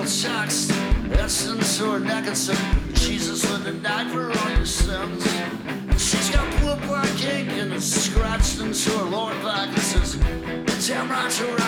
text, essence to her neck and said, Jesus would have died for all your sins. She's got blue blood cake and it's scratched into her lower back and says, damn right you're right.